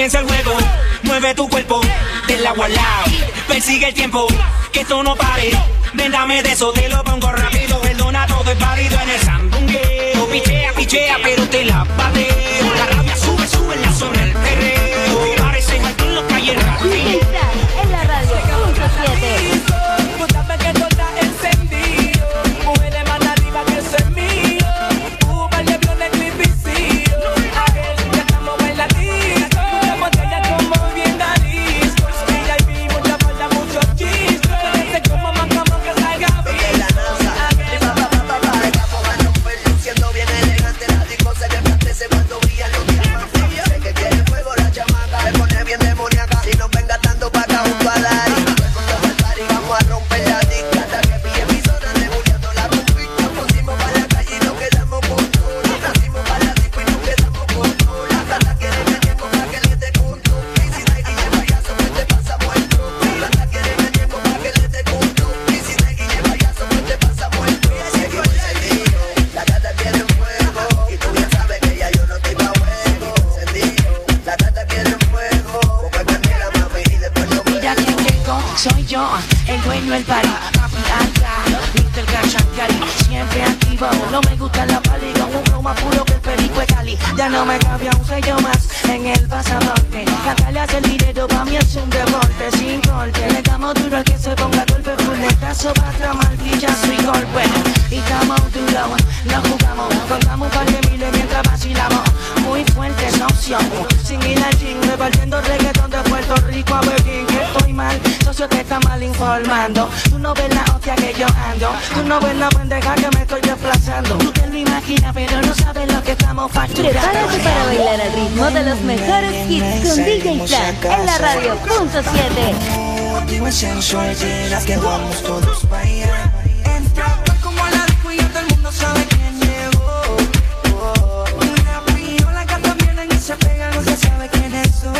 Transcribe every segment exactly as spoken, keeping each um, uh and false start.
comienza el juego. Mueve tu cuerpo del agua al lado. Persigue el tiempo, que esto no pare. Ven, dame de eso, te lo pongo rápido. Perdona, todo es válido en el sandungueo. Pichea, pichea, pero te la bateo. La rabia sube, sube en la zona del perreo. Parece que en los calles rápido. En la radio, punto siete. Soy yo, el dueño del party, papi alta, mister Cachancari, siempre activo. No me gusta la pali con un flow más puro que el perico de Cali. Ya no me cabía un sello más en el pasaporte. Cantarle hace el dinero pa' mí es un deporte sin corte. Le damos duro al que se ponga golpe, fuletazo, patra, martillazo y golpe. Y estamos duro, no jugamos, contamos un par de miles mientras vacilamos. Muy fuerte esa opción, sin ir al gym, repartiendo reggaetón de Puerto Rico a Berlín. Que estoy mal, socio te está mal informando. Tú no ves la hostia que yo ando, tú no ves la pendeja que me estoy desplazando. Tú te lo imaginas pero no sabes lo que estamos facturando. Prepárate para bailar al ritmo de los mejores hits con D J Fran en la radio, punto siete. Contigo es sensual, llegas que vamos todos pa' allá. Entra como la disco y ya todo el mundo sabe quién llegó. Una piola que también en esa pega no se sabe quién es sola.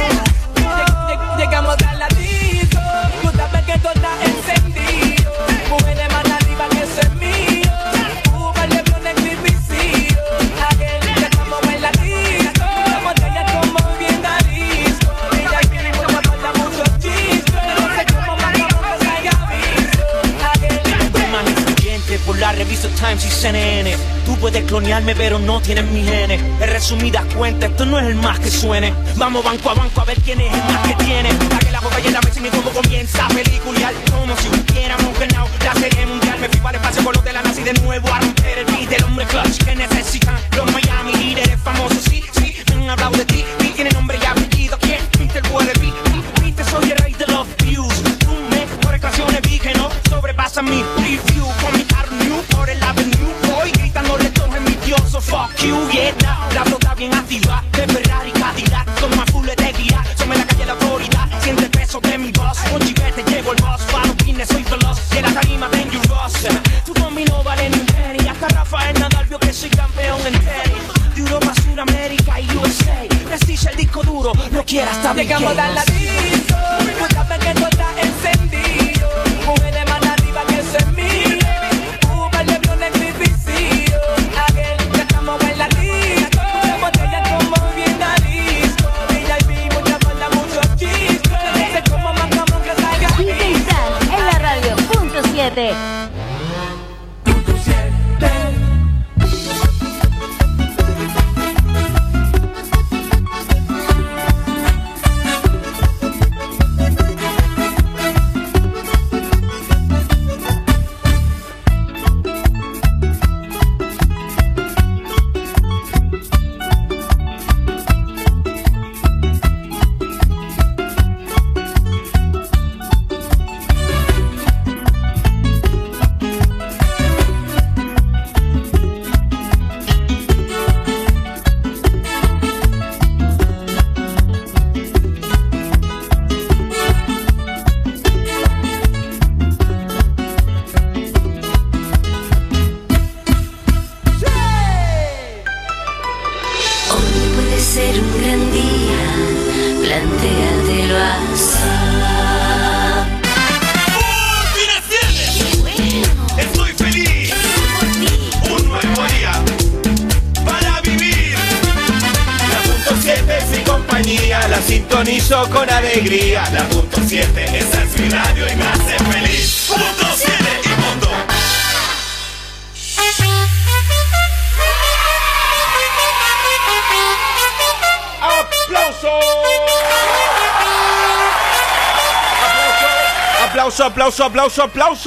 Llegamos a la disco, tú sabes que todo está encendido. Mujeres más arriba que eso es mío. Uber, Lebron, el Clipicillo. Aquel que estamos en la disco. La botella como bien a disco. Ella quiere mucho, falta mucho chistes. No sé cómo más vamos a haya visto. Aquel más influyente por la revista Times y C N N. Tú puedes clonearme pero no tienes mis genes. En resumidas cuentas, esto no es el más que suene. Vamos banco a banco a ver quién es el más que tiene. Pa' que la boca llena me y todo comienza a pelicular. Como si hubiéramos ganado la serie mundial. Me fui para el espacio con los de la nazi de nuevo a romper el beat del hombre clutch que necesitan los Miami líderes famosos. Sí, sí, me han hablado de ti. Ti tiene nombre y apellido. ¿Quién? Mister puede beat. Viste, soy el rey de los views. Tú mejores canciones vi que no sobrepasan mi review. Con mi carro new por el avenue. Voy gritándole todo envidioso. Fuck you, yeah, now. La flota bien activa. De Ferrari, Cadillac. Son más full de guía. Somos la calle de la autoridad. Siente el peso de mi voz. Con chivete llevo el boss. Para business soy veloz. Y en la tarima dangerous. Tú con mi no vale ni un penny. Hasta Rafael Nadal vio que soy campeón en tenis. De Europa, Sudamérica y U S A. Prestige el disco duro. No quieras estar bien. llegamos a la disco, tú sabes que todo está encendido. Mujeres más arriba que eso es mío. Uber, Lebron, el Clipicillo. Aquel que estamos en la disco. La botella como bien a disco. V I P, mucha falta, mucho chistes. No sé cómo más vamos que salga. D J Fran en la radio, punto siete. La cinta sintonizo con alegría. La punto siete, esa es mi radio y me hace feliz. Punto siete y punto. ¡Aplauso! ¡Aplauso, aplauso, aplauso, aplauso!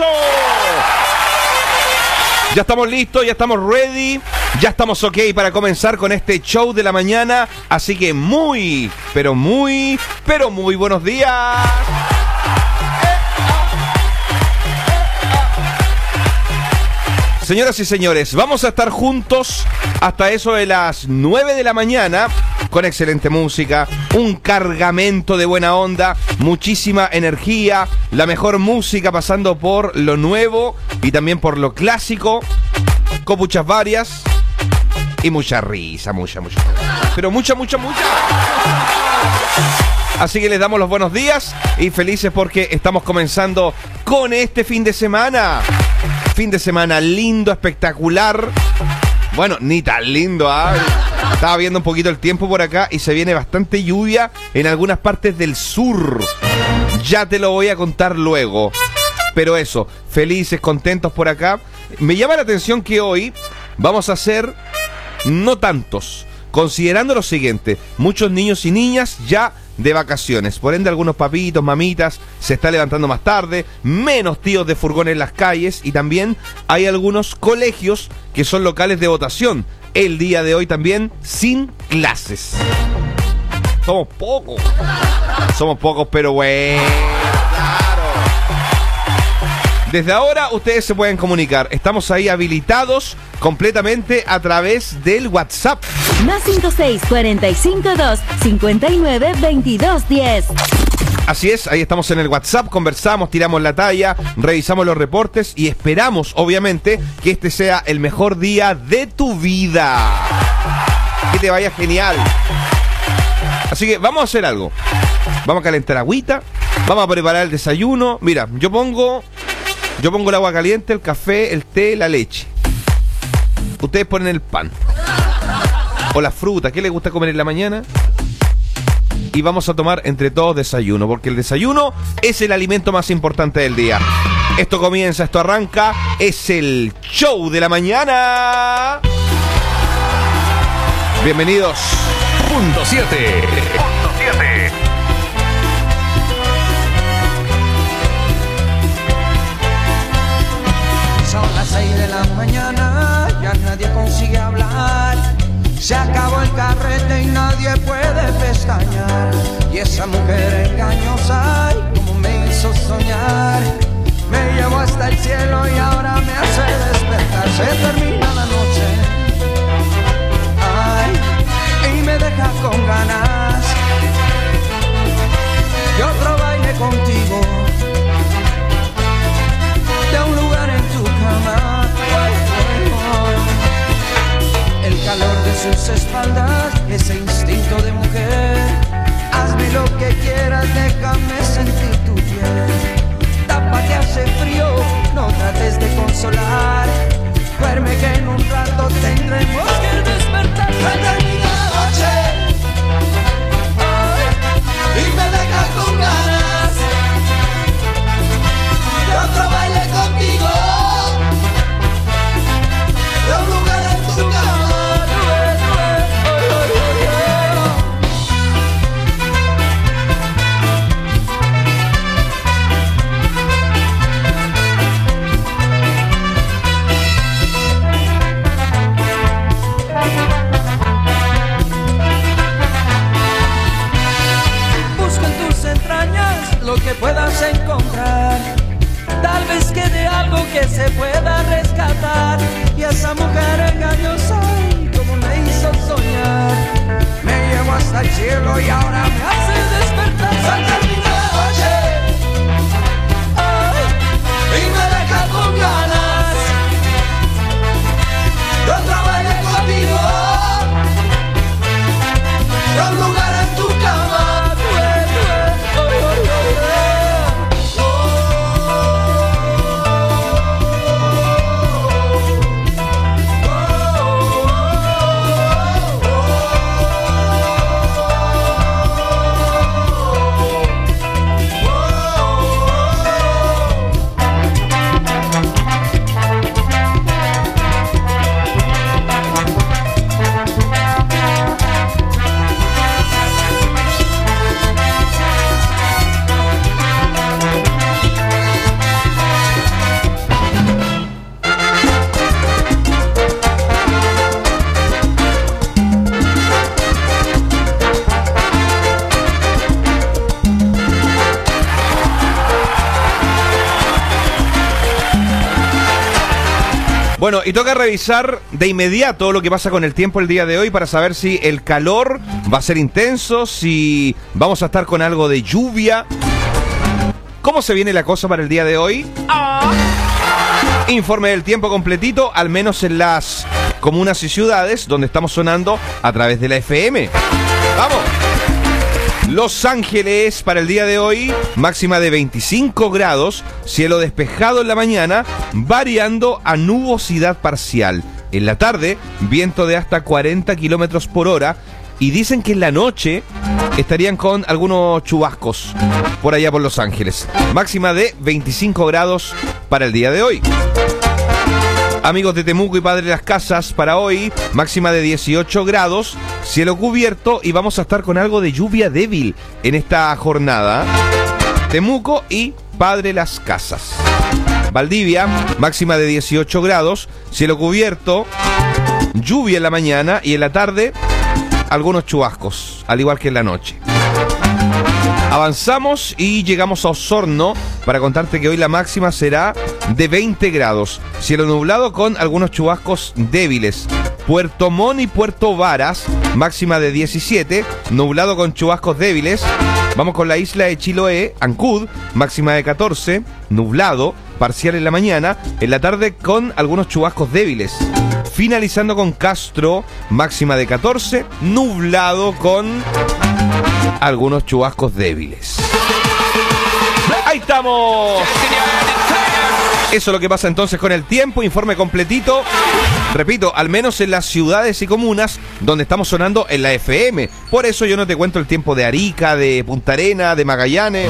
Ya estamos listos, ya estamos ready, ya estamos ok para comenzar con este show de la mañana. Así que muy, pero muy, pero muy buenos días. Señoras y señores, vamos a estar juntos hasta eso de las nueve de la mañana con excelente música, un cargamento de buena onda, muchísima energía, la mejor música pasando por lo nuevo y también por lo clásico, copuchas varias y mucha risa, mucha, mucha, pero mucha, mucha, mucha. Así que les damos los buenos días y felices porque estamos comenzando con este fin de semana. Fin de semana lindo, espectacular. Bueno, ni tan lindo, ¿ah? ¿eh? Estaba viendo un poquito el tiempo por acá y se viene bastante lluvia en algunas partes del sur. Ya te lo voy a contar luego. Pero eso, felices, contentos por acá. Me llama la atención que hoy vamos a hacer no tantos, considerando lo siguiente: muchos niños y niñas ya de vacaciones, por ende algunos papitos, mamitas se está levantando más tarde, menos tíos de furgón en las calles y también hay algunos colegios que son locales de votación el día de hoy también sin clases. Somos pocos, somos pocos pero bueno, claro. Desde ahora ustedes se pueden comunicar, estamos ahí habilitados completamente a través del WhatsApp. Más cinco seis cuatro cinco dos cinco nueve veintidós diez. Así es, ahí estamos en el WhatsApp, conversamos, tiramos la talla, revisamos los reportes y esperamos, obviamente, que este sea el mejor día de tu vida. Que te vaya genial. Así que vamos a hacer algo. Vamos a calentar agüita, vamos a preparar el desayuno. Mira, yo pongo, yo pongo el agua caliente, el café, el té, la leche. Ustedes ponen el pan. O la fruta, ¿qué les gusta comer en la mañana? Y vamos a tomar entre todos desayuno, porque el desayuno es el alimento más importante del día. Esto comienza, esto arranca, es el show de la mañana. Bienvenidos. Punto siete. Punto siete. Son las seis de la mañana, ya nadie consigue hablar. Se acabó el carrete y nadie puede pestañear. Y esa mujer engañosa, ay, como me hizo soñar. Me llevó hasta el cielo y ahora me hace despertar. Se termina la noche, ay, y me deja con ganas de otro baile contigo, de un lugar en tu cama. El calor de sus espaldas, ese instinto de mujer. Hazme lo que quieras, déjame sentir tu piel. Tápate, hace frío, no trates de consolar. Duerme que en un rato tendremos que despertar. Se termina la noche, ay, y me deja con ganas de otro baile contigo, de un lugar en tu cama. Lo que puedas encontrar, tal vez quede algo que se pueda rescatar. Y esa mujer engañosa, ay, como me hizo soñar, me llevó hasta el cielo y ahora me hace despertar. Se termina la noche, ay, y me deja con ganas de otro baile contigo, de un lugar en tu cama. Bueno, y toca revisar de inmediato lo que pasa con el tiempo el día de hoy para saber si el calor va a ser intenso, si vamos a estar con algo de lluvia. ¿Cómo se viene la cosa para el día de hoy? Ah. Informe del tiempo completito, al menos en las comunas y ciudades donde estamos sonando a través de la F M. ¡Vamos! Los Ángeles para el día de hoy, máxima de veinticinco grados, cielo despejado en la mañana, variando a nubosidad parcial. En la tarde, viento de hasta cuarenta kilómetros por hora, y dicen que en la noche estarían con algunos chubascos por allá por Los Ángeles. Máxima de veinticinco grados para el día de hoy. Amigos de Temuco y Padre Las Casas, para hoy, máxima de dieciocho grados, cielo cubierto y vamos a estar con algo de lluvia débil en esta jornada. Temuco y Padre Las Casas. Valdivia, máxima de dieciocho grados, cielo cubierto, lluvia en la mañana y en la tarde, algunos chubascos, al igual que en la noche. Avanzamos y llegamos a Osorno para contarte que hoy la máxima será de veinte grados. Cielo nublado con algunos chubascos débiles. Puerto Montt y Puerto Varas, máxima de diecisiete, nublado con chubascos débiles. Vamos con la isla de Chiloé, Ancud, máxima de catorce, nublado, parcial en la mañana, en la tarde con algunos chubascos débiles. Finalizando con Castro, máxima de catorce, nublado con algunos chubascos débiles. ¡Ahí estamos! Eso es lo que pasa entonces con el tiempo, informe completito. Repito, al menos en las ciudades y comunas donde estamos sonando en la F M. Por eso yo no te cuento el tiempo de Arica, de Punta Arenas, de Magallanes.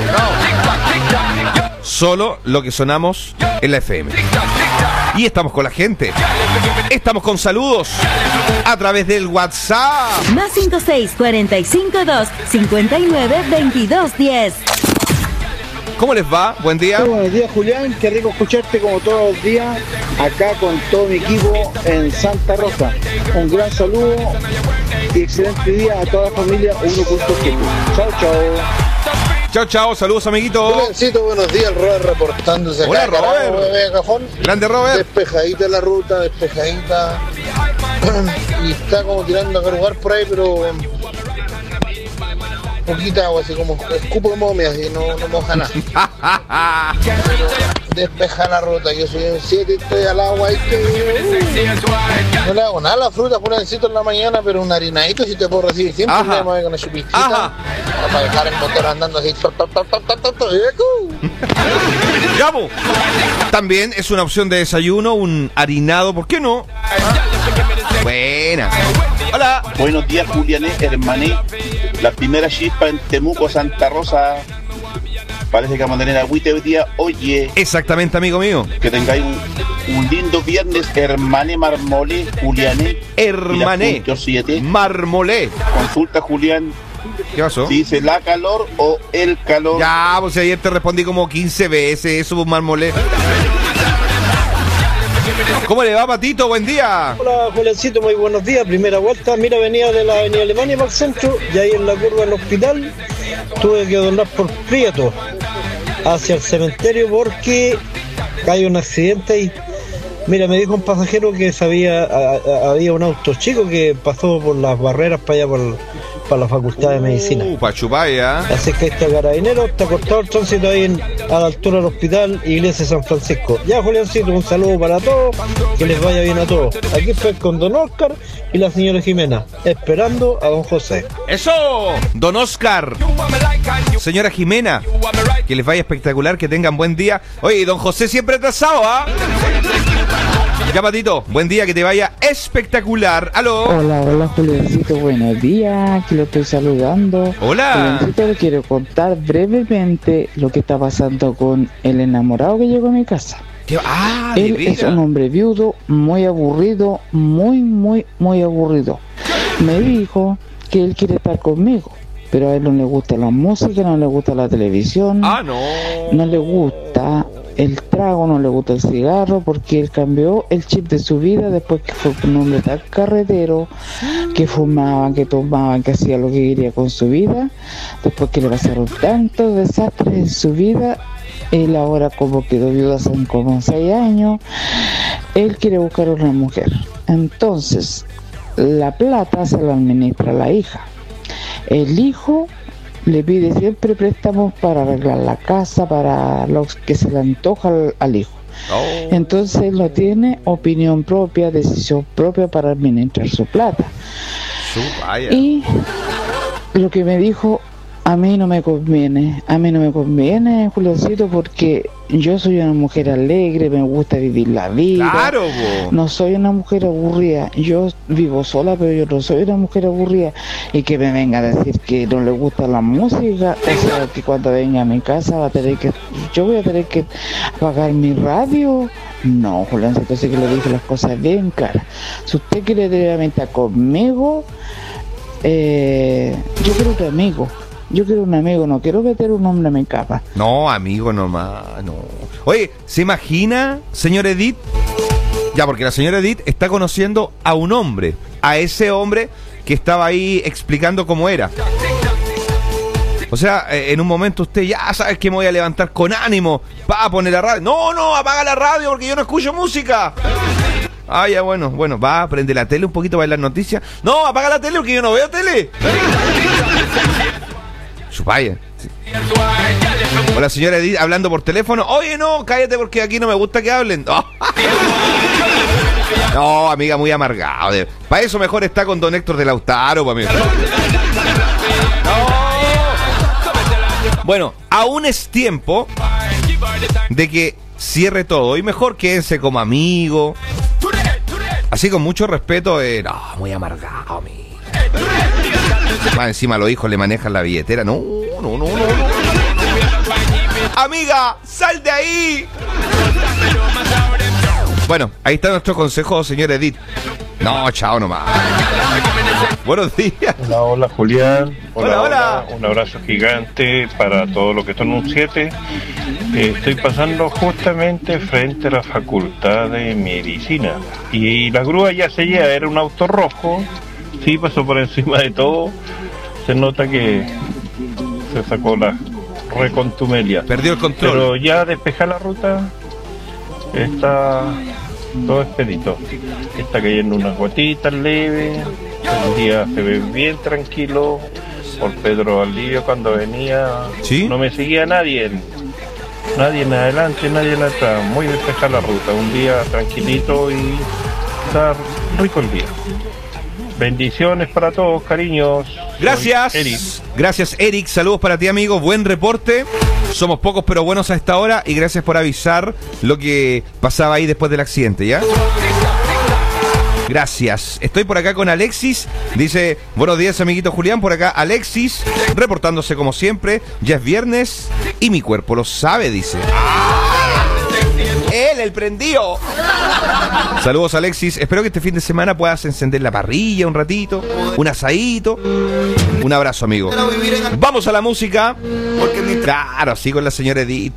No. Solo lo que sonamos en la F M. Y estamos con la gente. Estamos con saludos a través del WhatsApp. Más cinco seis cuatro cinco dos cinco nueve veintidós diez. ¿Cómo les va? Buen día. Muy buenos días, Julián. Qué rico escucharte como todos los días acá con todo mi equipo en Santa Rosa. Un gran saludo y excelente día a toda la familia uno punto siete. Chao, chao. Chao, chao. Saludos, amiguito. Juliancito, buenos días. Robert reportándose acá. Hola, Robert. Cajón. Grande, Robert. Despejadita la ruta, despejadita. Y está como tirando a cargar por ahí, pero poquita agua, así como escupo de momia, así no, no moja nada. Despeja la ruta, yo soy un siete, estoy al agua, ahí que, uh, no le hago nada a la fruta, necesito en la mañana, pero un harinadito si te puedo recibir siempre. Ajá. Me voy con la chupitita. Ajá. Para dejar el motor andando así. ¡Llamo! También es una opción de desayuno, un harinado, ¿por qué no? Buena. Hola. Buenos días, Juliané, hermané. La primera chispa en Temuco, Santa Rosa. Parece que vamos a tener agüita hoy día. Oye. Exactamente, amigo mío. Que tengáis un, un lindo viernes, hermané, marmolé, Juliané. Hermané. Marmolé. Consulta, Julián. ¿Qué pasó? Si dice la calor o el calor. Ya, pues ayer te respondí como quince veces. Eso, un marmolé. ¿Cómo le va, Patito? Buen día. Hola, Juliancito, muy buenos días. Primera vuelta, mira, venía de la avenida Alemania para el centro y ahí en la curva del hospital tuve que doblar por Prieto hacia el cementerio porque hay un accidente ahí. Mira, me dijo un pasajero que sabía, a, a, había un auto chico que pasó por las barreras para allá, por, para la Facultad de Medicina. Uh, pa' chupaya. Así que este carabinero está cortado el tránsito ahí en, a la altura del hospital Iglesia de San Francisco. Ya, Juliancito, un saludo para todos, que les vaya bien a todos. Aquí estoy con don Oscar y la señora Jimena, esperando a don José. ¡Eso! Don Oscar. Señora Jimena, que les vaya espectacular, que tengan buen día. Oye, don José siempre atrasado, ¿ah? Ya, Patito, buen día, que te vaya espectacular. ¡Aló! Hola, hola, Juliancito, buenos días, que lo estoy saludando. Hola. Juliancito, le quiero contar brevemente lo que está pasando con el enamorado que llegó a mi casa. ¿Qué? Ah, Él de es un hombre viudo, muy aburrido, muy, muy, muy aburrido. Me dijo que él quiere estar conmigo, pero a él no le gusta la música, no le gusta la televisión. Ah, no. No le gusta el trago, no le gusta el cigarro, porque él cambió el chip de su vida después que fue un hombre tan carretero, que fumaba, que tomaba, que hacía lo que quería con su vida. Después que le pasaron tantos desastres en su vida, él ahora como quedó viudo hace como seis años, él quiere buscar una mujer. Entonces, la plata se la administra la hija. El hijo le pide siempre préstamos para arreglar la casa, para lo que se le antoja al, al hijo. Oh. Entonces él no tiene opinión propia, decisión propia para administrar su plata. Su y lo que me dijo, a mí no me conviene, a mí no me conviene, Juliancito, porque yo soy una mujer alegre, me gusta vivir la vida. Claro, bo. No soy una mujer aburrida, yo vivo sola, pero yo no soy una mujer aburrida. Y que me venga a decir que no le gusta la música, o sea, que cuando venga a mi casa va a tener que, yo voy a tener que apagar mi radio. No, Juliancito, sí que le dije las cosas bien claras. Si usted quiere tener amistad conmigo, eh, yo quiero un amigo. Yo quiero un amigo, no quiero meter un hombre a mi capa. No, amigo nomás, no. Oye, ¿se imagina, señor Edith? Ya, porque la señora Edith está conociendo a un hombre, a ese hombre que estaba ahí explicando cómo era. O sea, en un momento usted ya sabes que me voy a levantar con ánimo para poner la radio. No, no, apaga la radio porque yo no escucho música. Ah, ya, bueno, bueno, va, prende la tele un poquito, va a ver las noticias. No, apaga la tele porque yo no veo tele. Chupaya. Sí. Hola, señora Edith, hablando por teléfono. Oye, no, cállate porque aquí no me gusta que hablen. Oh. No, amiga, muy amargado. Para eso mejor está con don Héctor de Lautaro, para mí. No. Bueno, aún es tiempo de que cierre todo. Y mejor quédense como amigo. Así con mucho respeto. Eh, no, muy amargado, amigo. Más encima los hijos le manejan la billetera. No, no, no, no, no. Amiga, sal de ahí. Bueno, ahí está nuestro consejo, señor Edith. No, chao nomás. Buenos días. Hola, hola, Julián. Hola, hola. hola. Un abrazo gigante para todo lo que son un siete. Eh, estoy pasando justamente frente a la Facultad de Medicina. Y la grúa ya se lleva, era un auto rojo. Sí, pasó por encima de todo. Se nota que se sacó la recontumelia. Perdió el control. Pero ya despejar la ruta está todo expedito. Está cayendo unas gotitas leves. El día se ve bien tranquilo. Por Pedro Valdivia cuando venía, ¿sí? No me seguía nadie. Nadie en adelante, nadie en atrás. Muy despejada la ruta. Un día tranquilito y está rico el día. Bendiciones para todos, cariños. Gracias. Eric. Gracias, Eric. Saludos para ti, amigo. Buen reporte. Somos pocos pero buenos a esta hora. Y gracias por avisar lo que pasaba ahí después del accidente, ¿ya? Gracias. Estoy por acá con Alexis. Dice, buenos días, amiguito Julián. Por acá, Alexis, reportándose como siempre. Ya es viernes y mi cuerpo lo sabe, dice. Él, el prendido. Saludos, Alexis. Espero que este fin de semana puedas encender la parrilla un ratito, un asadito. Un abrazo, amigo. Vamos a la música. Claro, así con la señora Edith.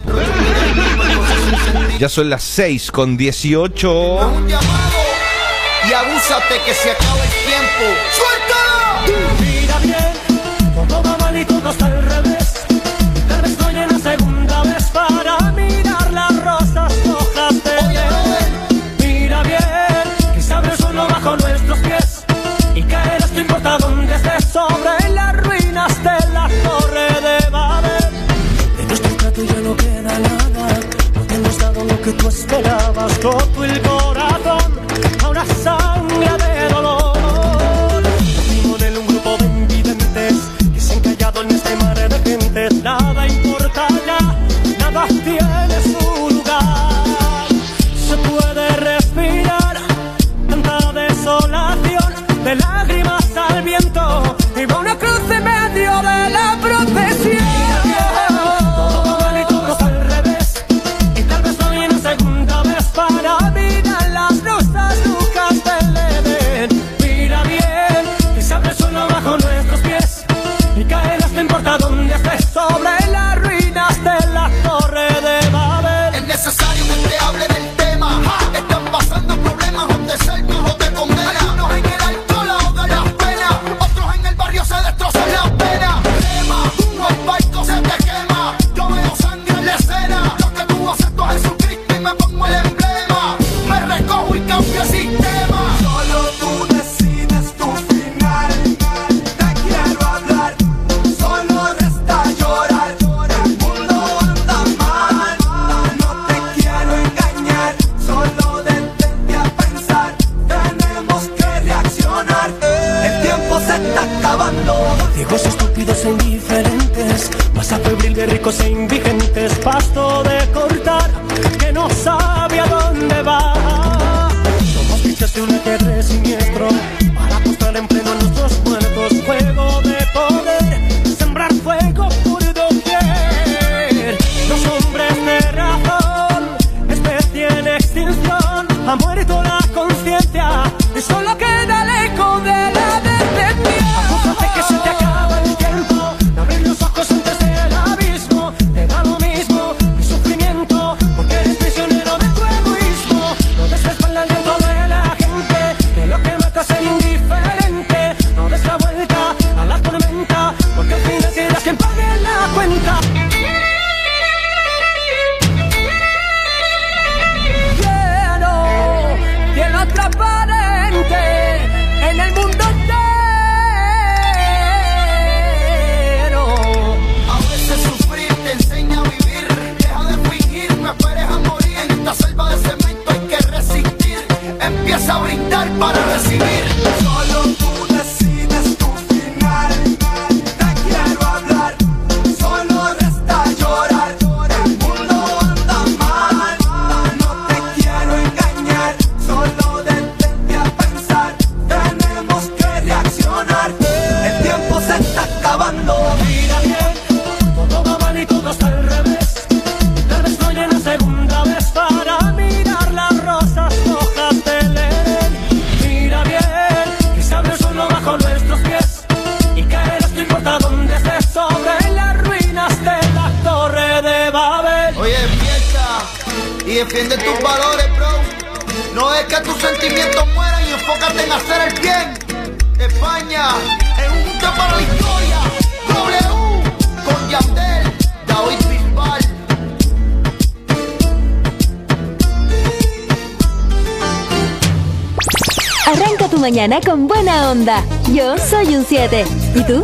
Ya son las seis con dieciocho. Y abúsate que se acaba el tiempo. ¡Suéltalo! Mira bien, todo va mal y todo está al revés. Tal vez estoy en la segunda vez para mirar las rosas hojas de ver. Mira bien, que se abre el suelo bajo nuestros pies y caerás, no importa dónde estés, sobre las ruinas de la torre de Babel. De nuestro trato ya no queda nada, no te hemos dado lo que tú esperabas, roto el corazón a una sangre de dolor. Vivo en un grupo de invidentes que se han callado en este mar de gentes. Nada importa ya, nada tiene su lugar. Se puede respirar tanta desolación, de lágrimas al viento y va una cruz en medio de la procesión. Todo mal y todo está al revés y tal vez no viene segunda vez para mirar las rosas lucas del Edén. Mira bien, que se abre el suelo bajo nuestros pies y caerás, no importa dónde estés, sobre las ruinas de la torre de Babel. Es necesario que te hable del tema. ¡Ja! Están pasando problemas donde cerca o te condena. Unos en el alto lado de las penas, otros ricos e indigentes, pasto de cortar que no sabe a dónde va. Somos fichas de un ajedrez siniestro para apostar en pleno a nuestros muertos. Juego de poder, sembrar fuego por doquier. Los hombres de razón, especie en extinción, ha muerto la conciencia y solo queda el eco de la detención. Acúsate que se te acaba el tiempo, de abrir los ojos antes del abismo. Te da lo mismo mi sufrimiento, porque eres prisionero de tu egoísmo. No des la espalda al viento de la gente, que lo que mata es el indiferente. No des la vuelta a la tormenta, porque al final serás quien pague la cuenta. Cielo transparente en el mundo entero. A veces sufrir te enseña a vivir. Deja de fingir, no esperes a morir. En esta selva de cemento hay que resistir. Empieza a brindar para recibir. Solo tú decides tu final. Te quiero hablar, solo resta llorar. El mundo anda mal, no te quiero engañar. Solo detente a pensar, tenemos que reaccionar. El tiempo se está acabando. Mira bien, todo va mal y todo está al revés. Tal vez no llegue la segunda vez para mirar las rosas hojas del Edén. Mira bien, que se abre el suelo bajo nuestros pies y caerás no importa dónde estés, sobre las ruinas de la torre de Babel. Oye, despierta y defiende tus valores, bro. No es que tus sentimientos mueran y enfócate en hacer el bien. España es un punto para la historia. W con Yandel, David Bisbal. Arranca tu mañana con buena onda. Yo soy un siete. ¿Y tú?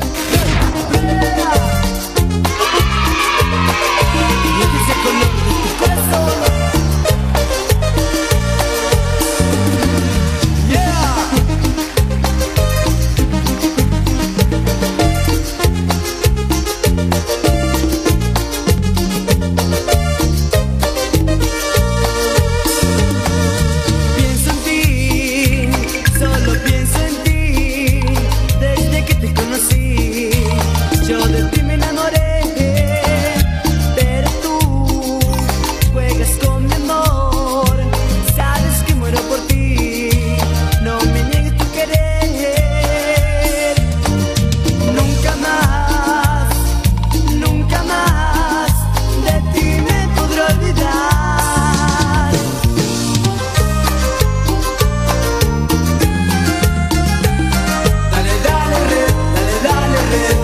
Pienso en ti, solo pienso en ti. Desde que te conocí, yo de ti me enamoré. Pero tú juegas con mi amor, sabes que muero por ti. No me niegues tu querer. Nunca más, nunca más de ti me podré olvidar. Dale, dale, red, dale, dale, red.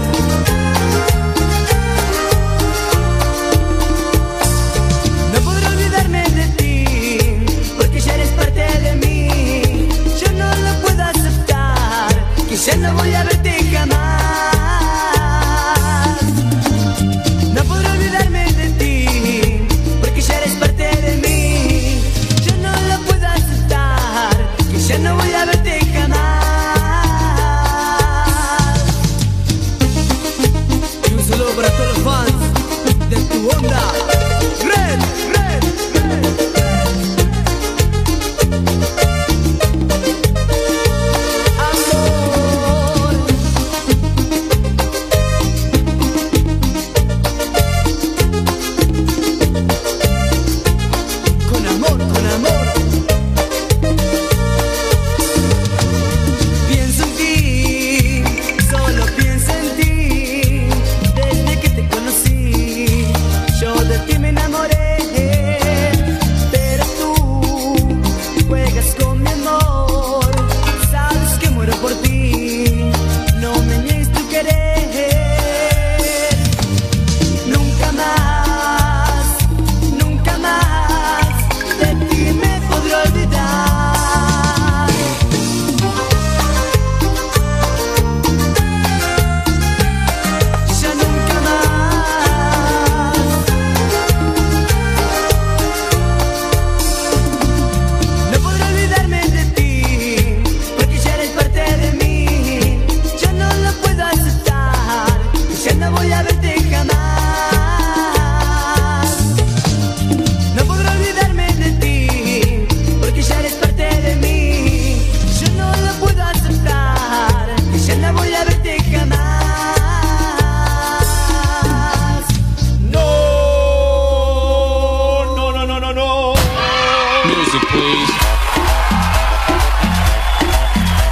No podré olvidarme de ti, porque ya eres parte de mí. Yo no lo puedo aceptar, quizá no voy a verte jamás. No podré olvidarme de ti, porque ya eres parte de mí. Yo no lo puedo aceptar, quizá no voy a verte jamás. Y un saludo para todos los fans de tu onda. Red, red, red, amor.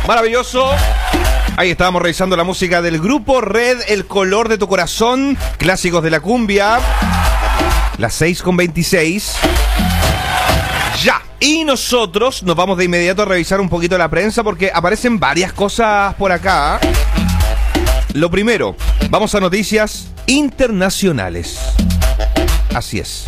Maravilloso. Ahí estábamos revisando la música del grupo Red, El color de tu corazón, clásicos de la cumbia. Las seis con veintiséis. Ya. Y nosotros nos vamos de inmediato a revisar un poquito la prensa porque aparecen varias cosas por acá. Lo primero, vamos a noticias internacionales. Así es.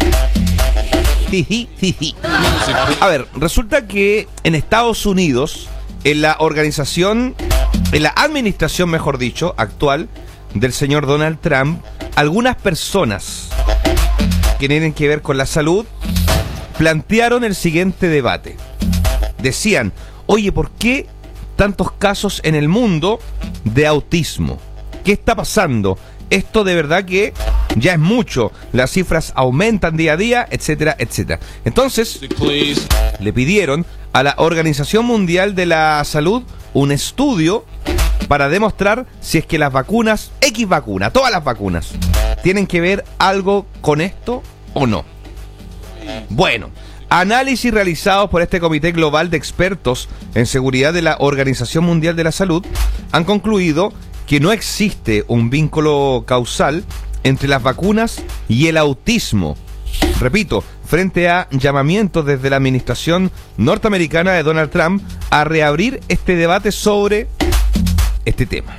A ver, resulta que en Estados Unidos, en la organización, en la administración, mejor dicho, actual del señor Donald Trump, algunas personas que tienen que ver con la salud plantearon el siguiente debate. Decían, oye, ¿por qué tantos casos en el mundo de autismo? ¿Qué está pasando? Esto de verdad que ya es mucho. Las cifras aumentan día a día, etcétera, etcétera. Entonces, le pidieron a la Organización Mundial de la Salud un estudio para demostrar si es que las vacunas, X vacuna, todas las vacunas, tienen que ver algo con esto o no. Bueno, análisis realizados por este Comité Global de Expertos en Seguridad de la Organización Mundial de la Salud han concluido que no existe un vínculo causal entre las vacunas y el autismo. Repito, frente a llamamientos desde la administración norteamericana de Donald Trump a reabrir este debate sobre este tema.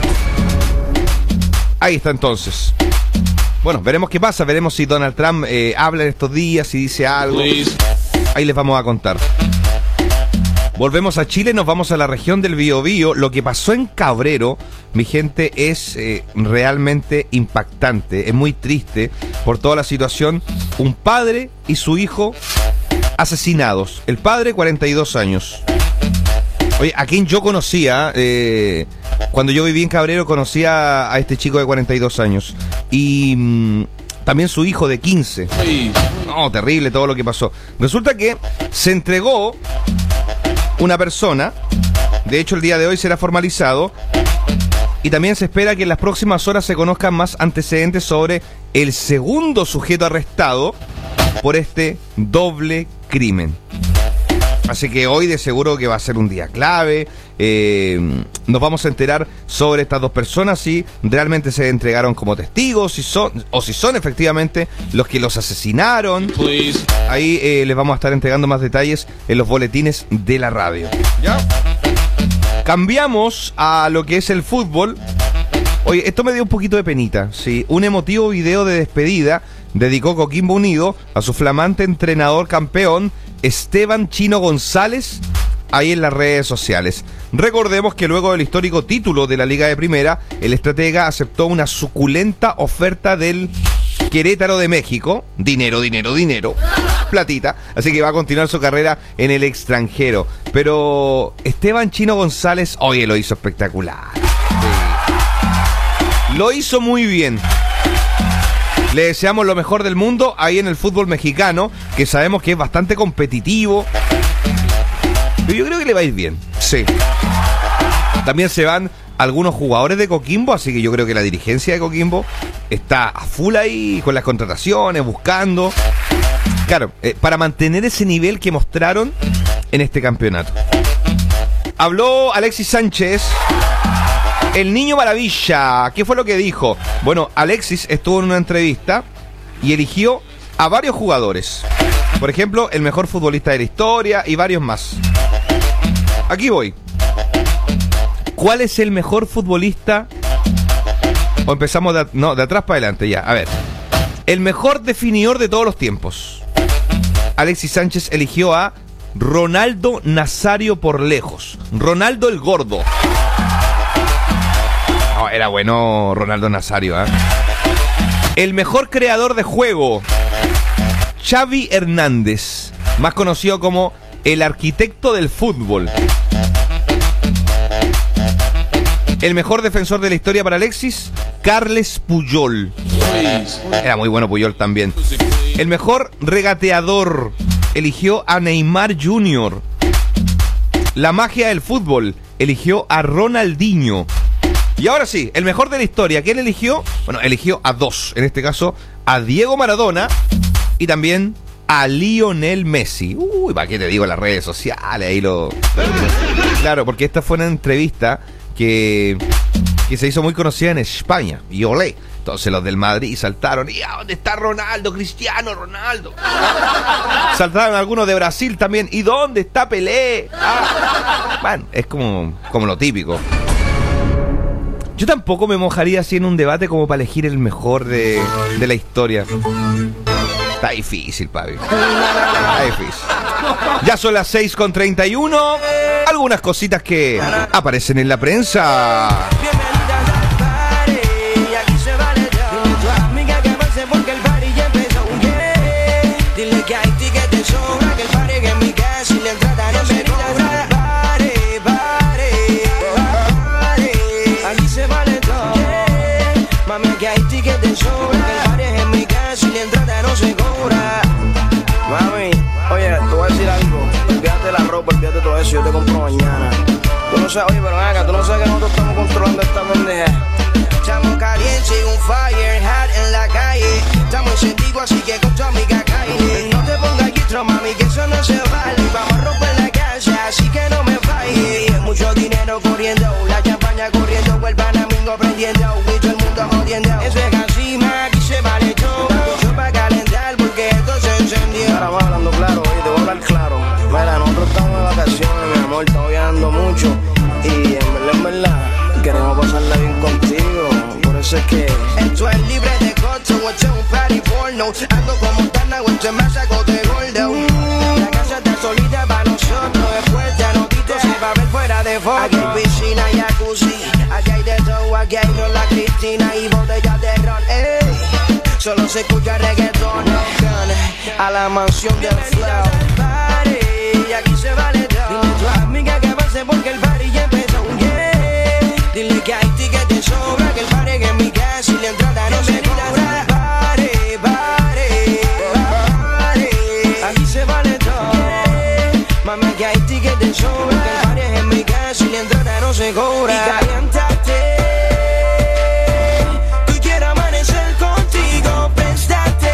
Ahí está entonces. Bueno, veremos qué pasa, veremos si Donald Trump eh, habla en estos días, si dice algo. Ahí les vamos a contar. Volvemos a Chile, nos vamos a la región del Biobío. Lo que pasó en Cabrero, mi gente, es eh, realmente impactante, es muy triste por toda la situación. Un padre y su hijo asesinados. El padre, cuarenta y dos años. Oye, a quien yo conocía, eh, cuando yo viví en Cabrero, conocía a este chico de cuarenta y dos años. Y mmm, también su hijo de quince. No, terrible todo lo que pasó. Resulta que se entregó una persona, de hecho el día de hoy será formalizado, y también se espera que en las próximas horas se conozcan más antecedentes sobre el segundo sujeto arrestado por este doble crimen. Así que hoy de seguro que va a ser un día clave. Eh, nos vamos a enterar sobre estas dos personas, si realmente se entregaron como testigos, si son, o si son efectivamente los que los asesinaron. Please. Ahí eh, les vamos a estar entregando más detalles en los boletines de la radio. ¿Ya? Cambiamos a lo que es el fútbol. Oye, esto me dio un poquito de penita, ¿sí? Un emotivo video de despedida dedicó Coquimbo Unido a su flamante entrenador campeón, Esteban Chino González, ahí en las redes sociales. Recordemos que luego del histórico título de la Liga de Primera, el estratega aceptó una suculenta oferta del Querétaro de México. Dinero, dinero, dinero. Platita. Así que va a continuar su carrera en el extranjero. Pero Esteban Chino González, oye, lo hizo espectacular. Sí. Lo hizo muy bien. Le deseamos lo mejor del mundo ahí en el fútbol mexicano, que sabemos que es bastante competitivo. Pero yo creo que le va a ir bien. Sí. También se van algunos jugadores de Coquimbo, así que yo creo que la dirigencia de Coquimbo está a full ahí con las contrataciones, buscando. Claro, eh, para mantener ese nivel que mostraron en este campeonato. Habló Alexis Sánchez, el niño maravilla. ¿Qué fue lo que dijo? Bueno, Alexis estuvo en una entrevista y eligió a varios jugadores. Por ejemplo, el mejor futbolista de la historia y varios más. Aquí voy. ¿Cuál es el mejor futbolista? O empezamos de, no, de atrás para adelante ya. A ver. El mejor definidor de todos los tiempos. Alexis Sánchez eligió a Ronaldo Nazario por lejos. Ronaldo el Gordo. Oh, era bueno Ronaldo Nazario, ¿eh? El mejor creador de juego, Xavi Hernández, más conocido como el arquitecto del fútbol. El mejor defensor de la historia para Alexis, Carles Puyol. Era muy bueno Puyol también. El mejor regateador, eligió a Neymar junior La magia del fútbol, eligió a Ronaldinho. Y ahora sí, el mejor de la historia, ¿quién eligió? Bueno, eligió a dos, en este caso a Diego Maradona y también a Lionel Messi. Uy, ¿para qué te digo las redes sociales? Ahí lo... Claro, porque esta fue una entrevista que, que se hizo muy conocida en España. Y olé. Entonces los del Madrid saltaron. ¿Y a dónde está Ronaldo? Cristiano Ronaldo. Saltaron algunos de Brasil también. ¿Y dónde está Pelé? Ah. Bueno, es como, como lo típico. Yo tampoco me mojaría así en un debate como para elegir el mejor de, de la historia. Está difícil, papi. Está difícil. Ya son las seis con treinta y uno. Algunas cositas que aparecen en la prensa. Porque el party ya empezó, yeah. Dile que hay tickets de sobra, que el party que en mi casa y la entrada no se cobra. Party, party, party, aquí se vale todo, yeah. Mami, que hay tickets de sobra, que el party es en mi casa y la entrada no se cobra. Mami, oye, te voy a decir algo. Olvídate la ropa, olvídate todo eso, yo te compro mañana. Tú no sabes, oye, pero venga, tú no sabes que nosotros estamos controlando esta pendeja. Estamos calientes y un fire hot en la calle. Estamos encendidos así que con tu amiga calle. No te pongas gistro, mami, que eso no se vale. Vamos a romper la casa, así que no me falles. Mucho dinero corriendo, la champaña corriendo, el panamingo prendiendo, y todo el mundo jodiendo. Eso es así, ma, aquí se vale todo. Mucho para calentar porque esto se encendió. Ahora vamos hablando claro, oye, te voy a hablar claro. Mira, nosotros estamos de vacaciones, mi amor, estamos viajando mucho. Y en verdad, en verdad, queremos pasarla bien contigo. Por eso es que esto es libre de costo, esto es un party porno. Ando como Montana, esto es más saco de gordo. La casa está solita para nosotros. Después ya no dito, se va a ver fuera de foto. Aquí hay piscina y jacuzzi, aquí hay de todo, aquí hay Ron, la Cristina y botellas de ron. Ey, solo se escucha reggaetón. A la mansión del flow. Y aquí se vale todo. Dile a tu amiga que avance porque el party ya empezó, yeah. Dile que hay tickets de sobra, que el party que en mi casa y la entrada no se cobra. Party, party, party, aquí se vale todo, yeah. Mami, que hay tickets de sobra, que el party es en mi casa y la entrada no se cobra. Y caliéntate, tú quiero amanecer contigo, préstate,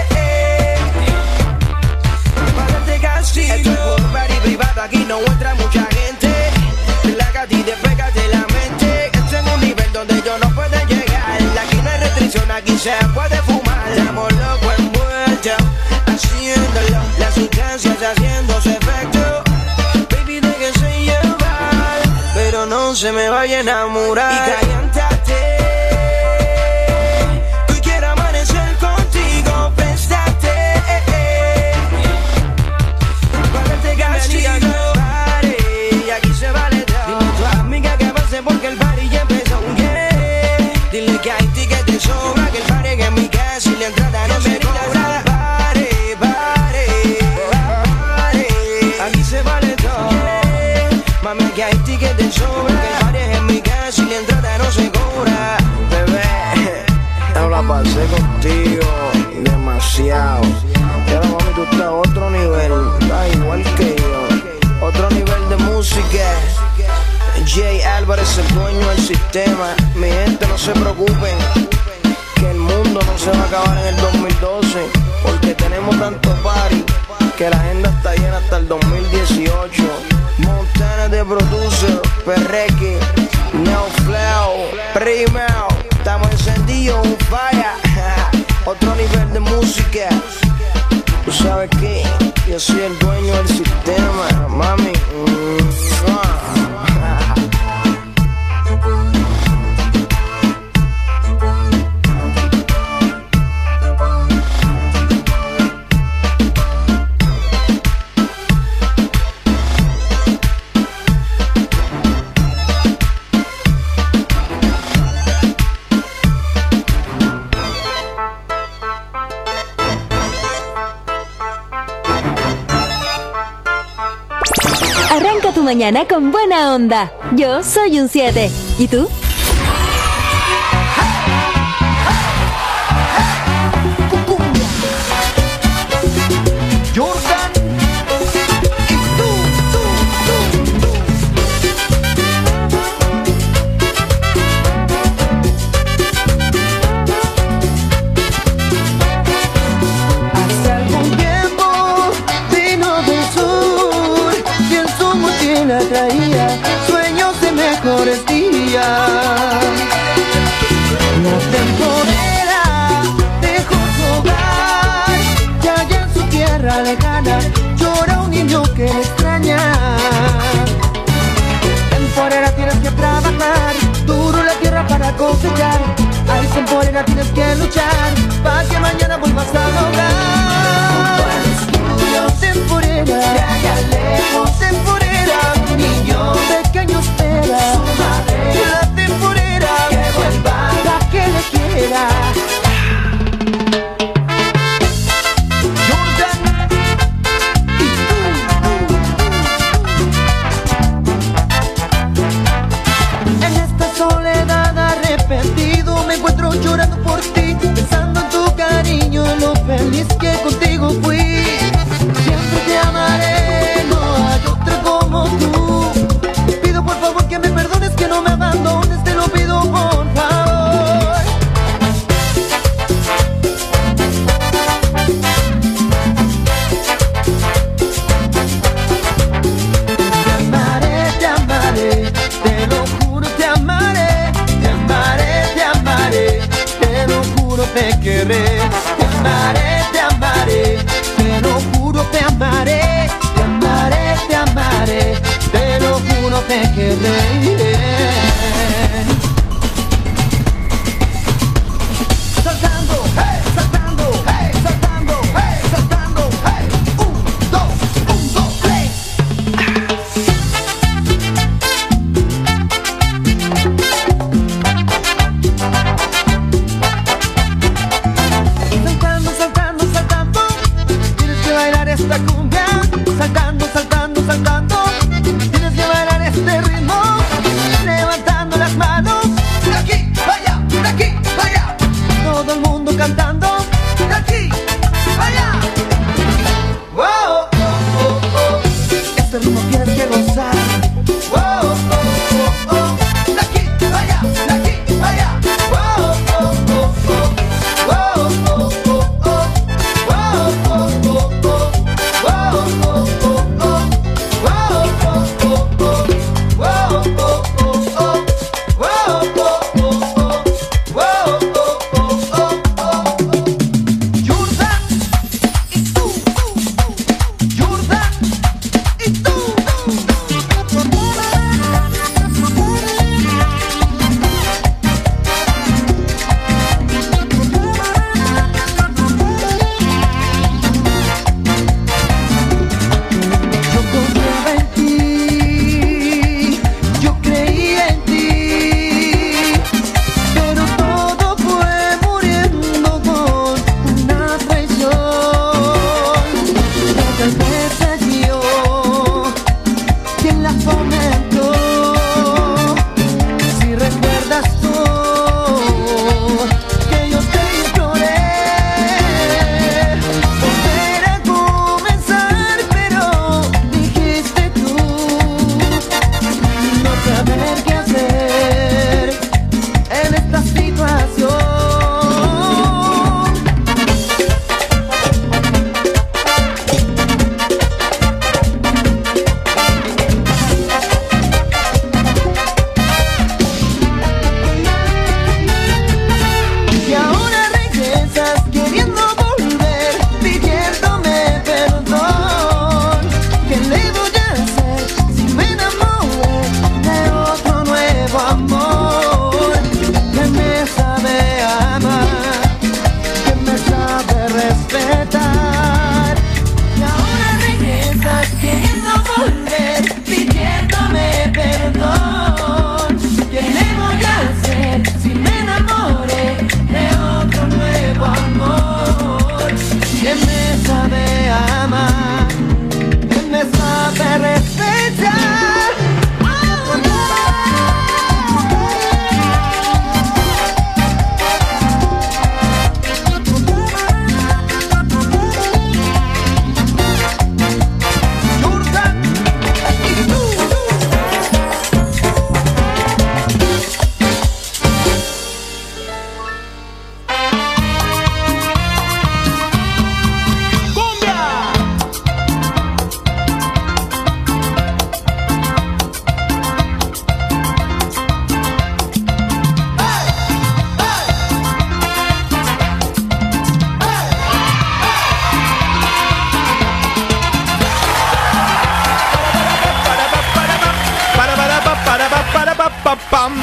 para darte castigo. Esto es un party privado, aquí no entra mucha gente. Relájate y despégate la mente. Esto es un nivel donde yo no puedo llegar. Aquí no hay restricción, aquí se puede fumar. Estamos locos envueltos, haciéndolo. Las sustancias haciendo su efecto. Baby, déjese llevar, pero no se me vaya a enamorar. Y caliéntate, tú quiero amanecer contigo, préstate, para darte castigo. Y aquí se vale todo. Dile a tu amiga que avance porque el party ya empezó, yeah. Dile que hay tickets de sobra, que el party que en mi casa y la entrada no se cobra. Party, party, party, aquí se vale todo, yeah. Mami, que hay tickets de sobra, que el party es en mi casa y la entrada no se cobra. bebé, yo la pasé contigo demasiado. Y ahora, mami, tú estás a otro nivel, estás igual que yo. Otro nivel de música. Jay Álvarez, el dueño del sistema. Mi gente, no se preocupen, que el mundo no se va a acabar en el dos mil doce, porque tenemos tanto party que la agenda está llena hasta el dos mil dieciocho. Montana de producer, Perreque, Neo Flow, Primero. Estamos encendidos, un falla. Otro nivel de música. Tú sabes que yo soy el dueño del sistema, mami. Mm, ah. Arranca tu mañana con buena onda. Yo soy un siete. ¿Y tú? Jordan y tú, Hace algún tiempo mejores días. La temporera dejó su hogar y allá en su tierra lejana llora un niño que le extraña. Temporera, tienes que trabajar duro la tierra para cosechar. Ay, temporera, tienes que luchar para que mañana vuelvas al hogar. Temporera, de allá lejos, temporera, tu niño pequeño espera su madre. La temporera que vuelva la que le quiera. En esta soledad arrepentido me encuentro llorando por ti, pensando en tu cariño, en lo feliz que contigo fui. Siempre te amaré, no hay otra como tú. Pido por favor que me perdones, que no me abandones, te lo pido por favor. Te amaré, te amaré, te lo juro, te amaré. Te amaré, te amaré, te lo juro, te querré. Te amaré, te amaré, te lo juro, te amaré. Te amaré, te amaré, te lo juro, te querré. Saltando, hey, saltando, hey, saltando, hey, saltando, hey. Un, dos, un, dos, tres. Saltando, saltando, saltando, tienes que bailar esta cumbia. Saltando, saltando, saltando, tienes que bailar este ritmo. pa, pam.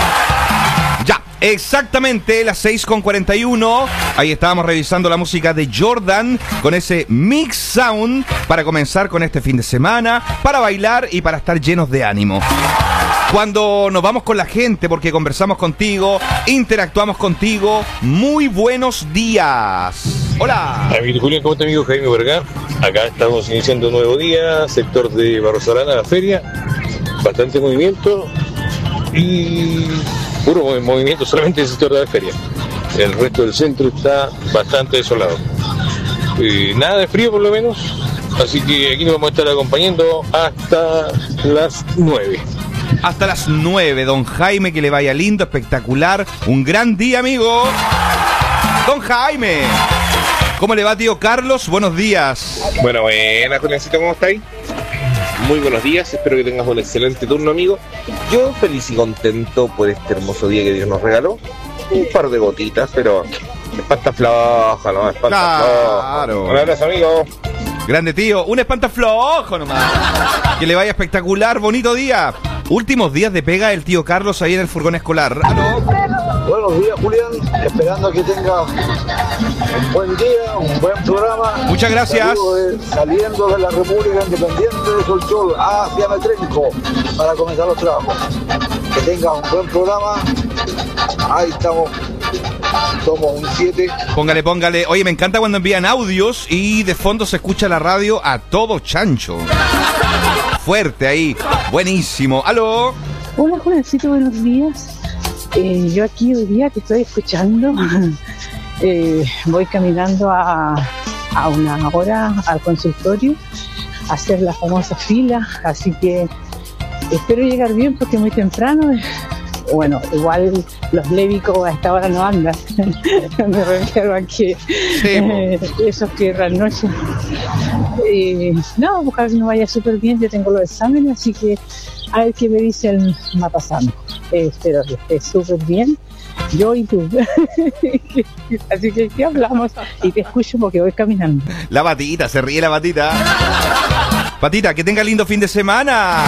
Ya, exactamente las seis con cuarenta y uno. Ahí estábamos revisando la música de Jordan con ese Mix Sound para comenzar con este fin de semana, para bailar y para estar llenos de ánimo. Cuando nos vamos con la gente, porque conversamos contigo, interactuamos contigo, muy buenos días. Hola. Amigo Julián, ¿cómo está, amigo Jaime Vergara? Acá estamos iniciando un nuevo día, sector de Barros Arana, la feria. Bastante movimiento y puro movimiento solamente en el sector de la feria. El resto del centro está bastante desolado. Y nada de frío por lo menos, así que aquí nos vamos a estar acompañando hasta las nueve. Hasta las nueve, don Jaime, que le vaya lindo, espectacular. Un gran día, amigo. Don Jaime. ¿Cómo le va, tío Carlos? Buenos días. Bueno, buenas, Juliancito, ¿cómo estáis? Muy buenos días, espero que tengas un excelente turno, amigo. Yo feliz y contento por este hermoso día que Dios nos regaló. Un par de gotitas, pero espanta floja, ¿no? Espanta floja. Claro. Un abrazo, amigo. Grande, tío. Un espantaflojo nomás. Que le vaya espectacular, bonito día. Últimos días de pega el tío Carlos ahí en el furgón escolar. ¿Aló? Buenos días, Julián. Esperando que tenga un buen día, un buen programa. Muchas gracias. De, saliendo de la República Independiente de Solchol hacia Metrenco para comenzar los trabajos. Que tenga un buen programa. Ahí estamos. Somos un siete. Póngale, póngale. Oye, me encanta cuando envían audios y de fondo se escucha la radio a todo chancho. Fuerte ahí. Buenísimo. ¿Aló? Hola, Juancito, buenos días. Eh, yo aquí hoy día te estoy escuchando. eh, voy caminando a, a una hora al consultorio a hacer la famosa fila. Así que espero llegar bien porque muy temprano. Bueno, igual los lévicos a esta hora no andan. Me refiero a que sí, eh, esos que la noche. Eh, no, ojalá que no vaya súper bien. Yo tengo los exámenes, así que a ver qué me dice el mapasano. Eh, espero que esté súper bien. Yo y tú. Así que ¿qué hablamos? Y te escucho porque voy caminando. La Patita, se ríe la Patita. Patita, que tenga lindo fin de semana.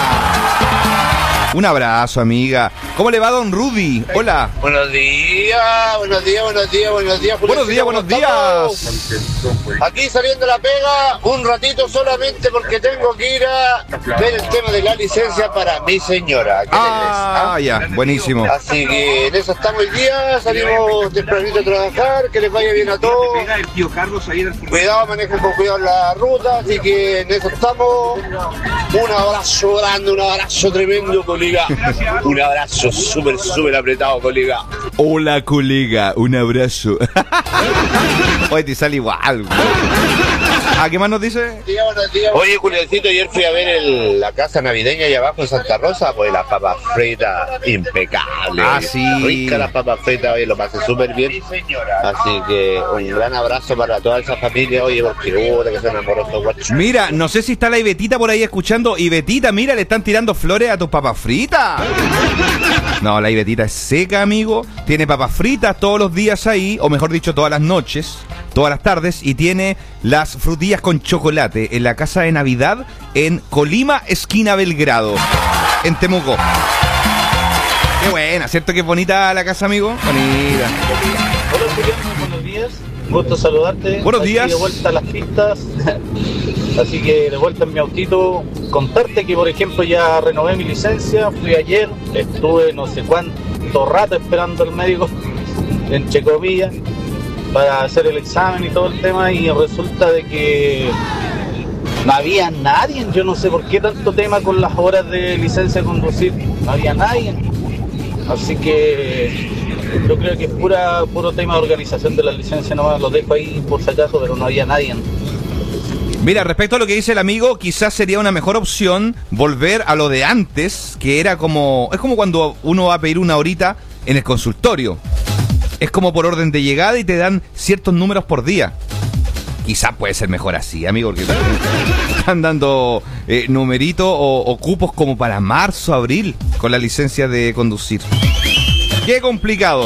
Un abrazo, amiga. ¿Cómo le va, don Rudy? Hola. Buenos días, buenos días, buenos días, buenos días. Buenos días, buenos días. Aquí saliendo la pega, un ratito solamente porque tengo que ir a ver el tema de la licencia para mi señora. Ah, ah, ya, buenísimo. Así que en eso estamos hoy día, salimos tempranito a trabajar, que les vaya bien a todos. Cuidado, manejen con cuidado la ruta, así que en eso estamos. Un abrazo grande, un abrazo tremendo, colega. Un abrazo súper, súper apretado, colega. Hola, colega, un abrazo. Oye, te sale igual. ¿A qué más nos dice? Oye, Juliancito, ayer fui a ver el, la casa navideña allá abajo en Santa Rosa, pues las papas fritas, impecables. Ah, sí. Rica las papas fritas, oye, lo pasé súper bien. Así que un gran abrazo para toda esa familia, oye, porque uh, que son amorosos, guachos. Mira, no sé si está la Ibetita por ahí escuchando. Ibetita, mira, le están tirando flores a tus papas fritas. No, la Ibetita es seca, amigo. Tiene papas fritas todos los días ahí, o mejor dicho, todas las noches, todas las tardes, y tiene las frutillas con chocolate en la casa de Navidad en Colima, esquina Belgrado, en Temuco. Qué buena, ¿cierto que es bonita la casa, amigo? Bonita. Hola, Julián, buenos días. Gusto saludarte. Buenos días. Aquí de vuelta a las pistas. Así que de vuelta en mi autito, contarte que, por ejemplo, ya renové mi licencia. Fui ayer, estuve no sé cuánto rato esperando al médico, entre comillas, para hacer el examen y todo el tema, y resulta de que no había nadie. Yo no sé por qué tanto tema con las horas de licencia de conducir. No había nadie. Así que yo creo que es pura puro tema de organización de la licencia, nomás lo dejo ahí por si acaso, pero no había nadie. Mira, respecto a lo que dice el amigo, quizás sería una mejor opción volver a lo de antes, que era como... Es como cuando uno va a pedir una horita en el consultorio. Es como por orden de llegada y te dan ciertos números por día. Quizás puede ser mejor así, amigo, porque están dando eh, numeritos o, o cupos como para marzo, abril, con la licencia de conducir. Qué complicado.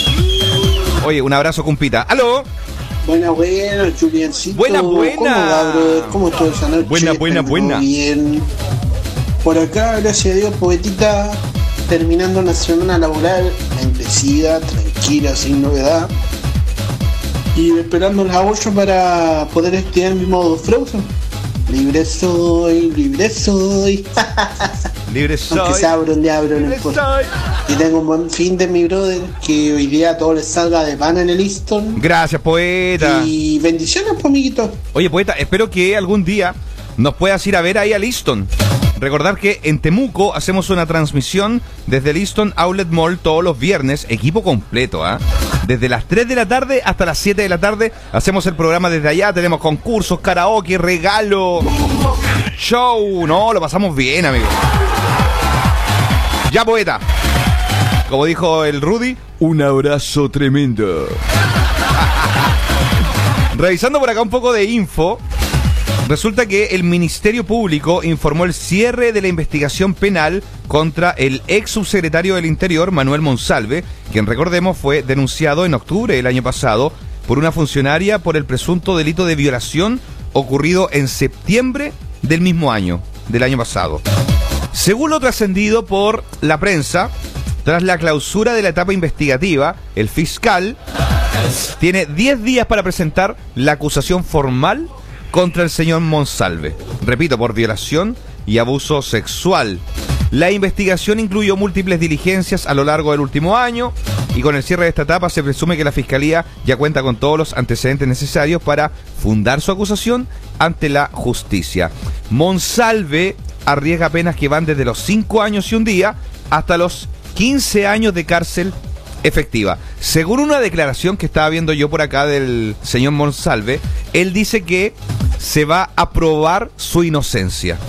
Oye, un abrazo, cumpita. ¡Aló! Buena, buena, Juliancito. Buena, buena. ¿Cómo va, brother? ¿Cómo estuvo esa noche? Buena, buena, buena. Bien. Por acá, gracias a Dios, poetita, terminando una semana laboral bendecida, tranquila, sin novedad. Y esperando las ocho para poder estudiar mi modo Frozen. Libre soy, libre soy. Libre soy. Aunque sea abro, de abro, no importa. Y tengo un buen fin de mi brother. Que hoy día todo les salga de pan en el Easton. Gracias, poeta. Y bendiciones, pues, amiguito. Oye, poeta, espero que algún día nos puedas ir a ver ahí al Easton. Recordar que en Temuco hacemos una transmisión desde el Easton Outlet Mall todos los viernes, equipo completo, ¿ah? ¿eh? Desde las tres de la tarde hasta las siete de la tarde hacemos el programa desde allá, tenemos concursos, karaoke, regalo, show, no, lo pasamos bien, amigos. Ya, poeta, como dijo el Rudy, un abrazo tremendo. Revisando por acá un poco de info. Resulta que el Ministerio Público informó el cierre de la investigación penal contra el ex subsecretario del Interior, Manuel Monsalve, quien, recordemos, fue denunciado en octubre del año pasado por una funcionaria por el presunto delito de violación ocurrido en septiembre del mismo año, del año pasado. Según lo trascendido por la prensa, tras la clausura de la etapa investigativa, el fiscal tiene diez días para presentar la acusación formal contra el señor Monsalve, repito, por violación y abuso sexual. La investigación incluyó múltiples diligencias a lo largo del último año y con el cierre de esta etapa se presume que la Fiscalía ya cuenta con todos los antecedentes necesarios para fundar su acusación ante la justicia. Monsalve arriesga penas que van desde los cinco años y un día hasta los quince años de cárcel efectiva. Según una declaración que estaba viendo yo por acá del señor Monsalve, él dice que se va a probar su inocencia.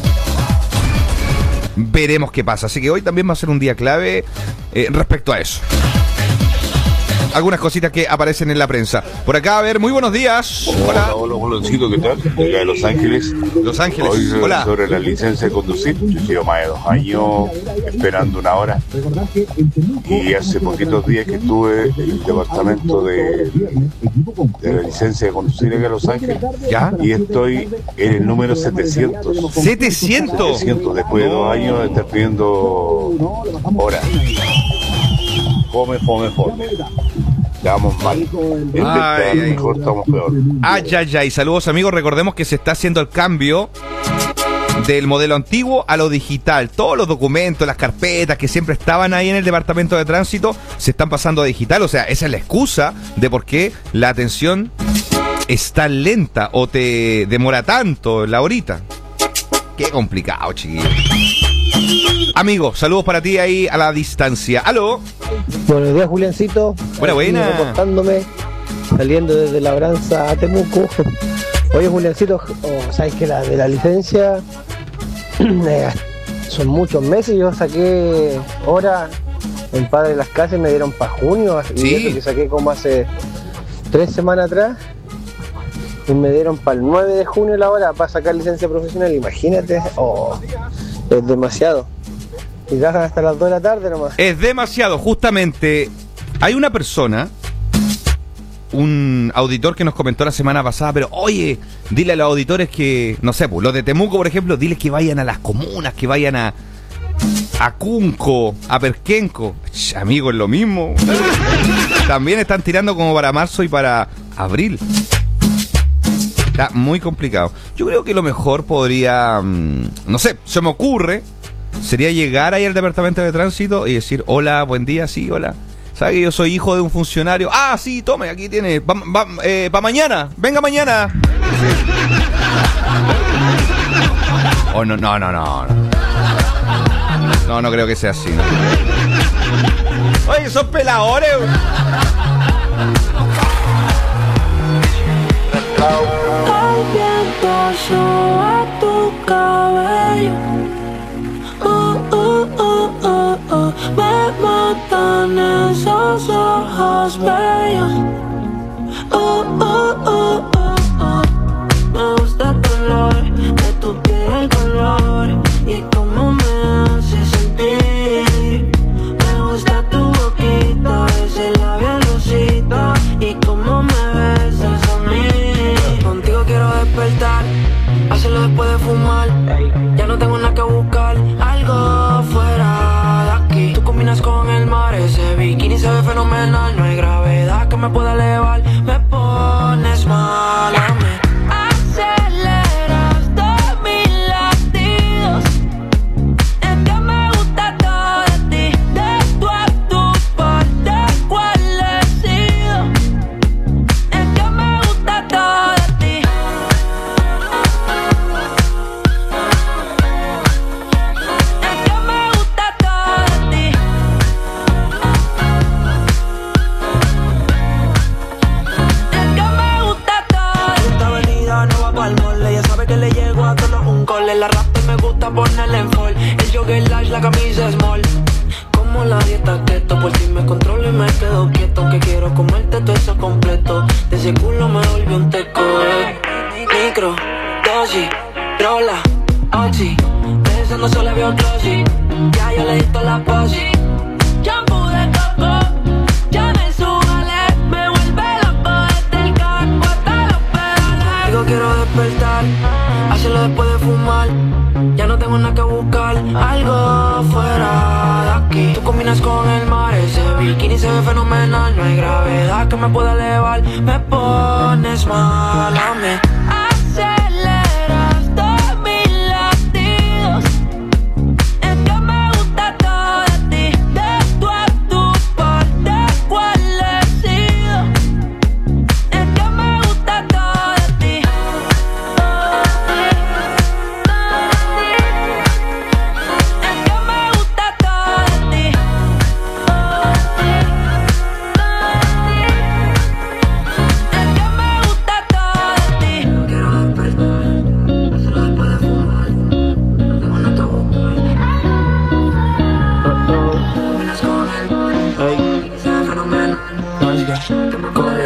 Veremos qué pasa. Así que hoy también va a ser un día clave eh, respecto a eso. Algunas cositas que aparecen en la prensa. Por acá, a ver, muy buenos días. Hola, hola, Boloncito, ¿qué tal? De acá de Los Ángeles. Los Ángeles, hoy, hola. Sobre la licencia de conducir, yo llevo más de dos años esperando una hora. Y hace poquitos días que estuve en el departamento de, de la licencia de conducir acá en Los Ángeles. ¿Ya? Y estoy en el número setecientos. ¿setecientos? setecientos, después de dos años de estar pidiendo horas. Fome, fome, fome. Estamos mal. En vez de mejor, estamos peor. Ay, ay, ay. Saludos, amigos. Recordemos que se está haciendo el cambio del modelo antiguo a lo digital. Todos los documentos, las carpetas que siempre estaban ahí en el departamento de tránsito se están pasando a digital. O sea, esa es la excusa de por qué la atención es tan lenta o te demora tanto la horita. Qué complicado, chiquillo. Amigo, saludos para ti ahí a la distancia. ¿Aló? Buenos días, Juliancito. Buena, buena. Reportándome, saliendo desde Labranza a Temuco. Oye, Juliancito, oh, sabes que la de la licencia eh, son muchos meses. Yo saqué hora en Padre de las Casas y me dieron para junio. Y sí. Eso que saqué como hace tres semanas atrás. Y me dieron para el nueve de junio la hora para sacar licencia profesional. Imagínate, oh, es demasiado. Y trabajan hasta las dos de la tarde nomás. Es demasiado, justamente. Hay una persona, un auditor que nos comentó la semana pasada, pero oye, dile a los auditores que, no sé, pues los de Temuco, por ejemplo, diles que vayan a las comunas, que vayan a a Cunco, a Perquenco. Ch, amigo, es lo mismo. También están tirando como para marzo y para abril. Está muy complicado. Yo creo que lo mejor podría, no sé, se me ocurre, sería llegar ahí al departamento de tránsito y decir, hola, buen día, sí, hola. ¿Sabe que yo soy hijo de un funcionario? Ah, sí, tome, aquí tiene, va, va, eh, para mañana, venga mañana. Oh, no, no, no, no. No, no creo que sea así, ¿no? Oye, son peladores. El viento soba tu cabello. Uh, uh, uh, uh, uh. Me matan esos ojos bellos. Uh, uh, uh, uh, uh. Me gusta el color de tu piel, color y cómo me hace sentir. Me gusta tu boquita, ese labial rosita y cómo me besas a mí. Contigo quiero despertar, hacerlo después de fumar. Ya no tengo nada que buscar, algo fuera de aquí. Tú con el mar, ese bikini se ve fenomenal. No hay gravedad que me pueda elevar. Me pones mal a mí. Aceleras todos mis latidos. Es que me gusta todo de ti. De tu a tu parte, cuál he sido. Es que me gusta todo de ti. Es que me gusta todo de ti. Es que me gusta todo. Esta avenida no va pa'l mole. Ella sabe que le llego a todos un cole. La rasta me gusta ponerle en fall. El jogger large, la camisa small. Como la dieta keto, por si me controlo y me quedo quieto. Que quiero comerte todo eso completo. De ese culo me volvió un teco, eh. Micro, dosis, rola, oxi. Pensando solo veo glossy. Ya yo le di toda la posi. Shampoo de coco, ya me subale. Me vuelve loco desde el carro hasta los pedales. Digo quiero despertar, hacerlo después de fumar. Ya no tengo nada que buscar, algo fuera de aquí. Tú combinas con el mar, ese bikini se ve fenomenal. No hay gravedad que me pueda elevar. Me pones mal a mí. Aceleras todos mis latidos. Es que me gusta todo de ti. De tu a tu parte, cuál he sido. Es que me gusta todo de ti. Es que me gusta todo de ti. Es que me gusta todo de ti. Quiero despertar, hacerlo después de fumar. No tengo nada que buscar. Combinas con el mar, se ve fenomenal. Que me corre.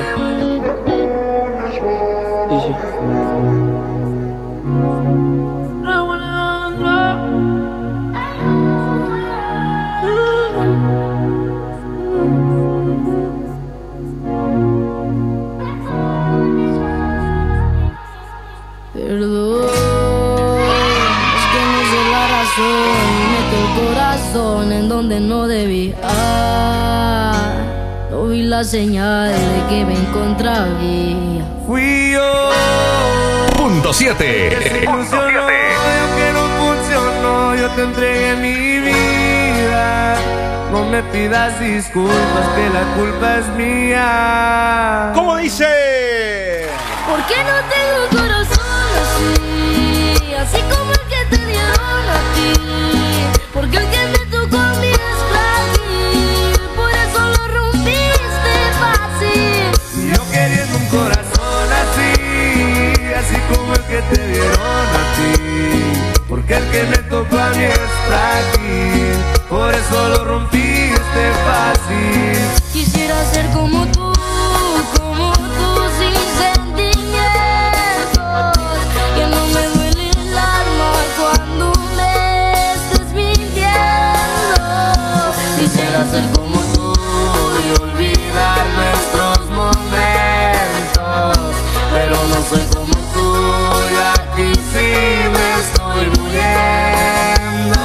Perdón, es que no sé la razón. Meto el corazón en donde no debía. No vi la señal de que me encontraba. Fui yo. Punto siete. Que se ilusionó, y aunque no funcionó, yo te entregué mi vida. No me pidas disculpas, que la culpa es mía. ¿Cómo dice? ¿Por qué no tengo un corazón así? Así como el que te dieron a ti. Porque el que me tocó a mí es frágil. Por eso lo rompiste fácil. Y yo queriendo un corazón así, así como el que te dieron a ti. Porque el que me tocó a mí es frágil. Por eso lo rompiste fácil. Quisiera ser como tú, como tú, sin sentimientos. Que no me duele el alma cuando me estés mintiendo. Quisiera ser como tú y olvidar nuestros momentos. Pero no soy como tú y aquí sí me estoy muriendo.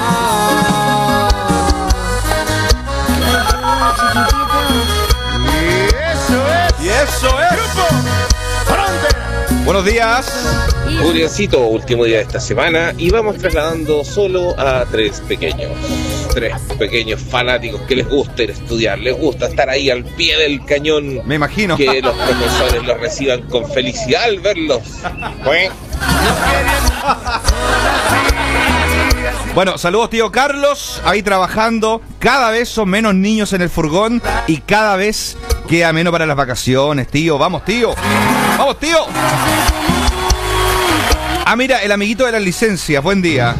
Y eso es. Buenos días. Juliancito, último día de esta semana y vamos trasladando solo a tres pequeños. Tres pequeños fanáticos que les gusta ir a estudiar, les gusta estar ahí al pie del cañón. Me imagino. Que los profesores los reciban con felicidad al verlos. Bueno, saludos tío Carlos, ahí trabajando. Cada vez son menos niños en el furgón y cada vez queda menos para las vacaciones, tío. Vamos, tío. Vamos, tío. Ah, mira, el amiguito de las licencias. Buen día.